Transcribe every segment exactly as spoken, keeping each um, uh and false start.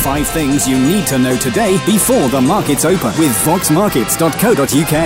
Five things you need to know today before the markets open with vox markets dot co dot uk.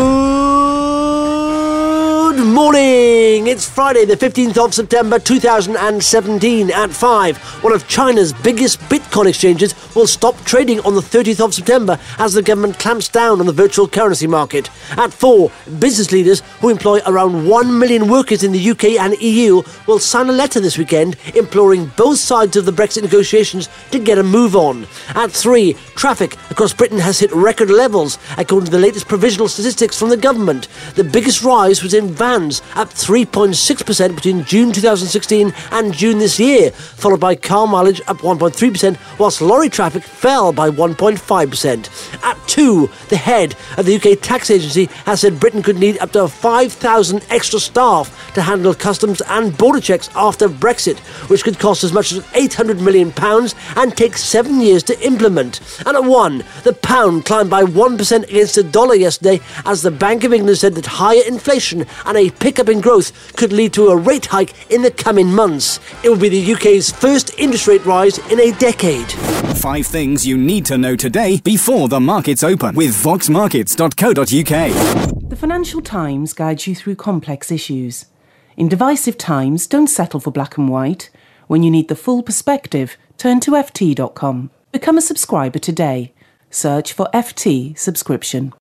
Good morning! It's Friday the fifteenth of September two thousand seventeen at five. One of China's biggest Bitcoin exchanges will stop trading on the thirtieth of September as the government clamps down on the virtual currency market. At four, business leaders who employ around one million workers in the U K and E U will sign a letter this weekend imploring both sides of the Brexit negotiations to get a move on. At three, traffic across Britain has hit record levels according to the latest provisional statistics from the government. The biggest rise was in vans, up three point six percent between June two thousand sixteen and June this year, followed by car mileage up one point three percent, whilst lorry traffic fell by one point five percent. At two, the head of the U K tax agency has said Britain could need up to five thousand extra staff to handle customs and border checks after Brexit, which could cost as much as eight hundred million pounds and take seven years to implement. And at one, the pound climbed by one percent against the dollar yesterday as the Bank of England said that higher inflation and a pickup in growth could lead to a rate hike in the coming months. It will be the U K's first interest rate rise in a decade. Five things you need to know today before the markets open with vox markets dot co dot uk. The Financial Times guides you through complex issues. In divisive times, don't settle for black and white. When you need the full perspective, turn to f t dot com. Become a subscriber today. Search for F T subscription.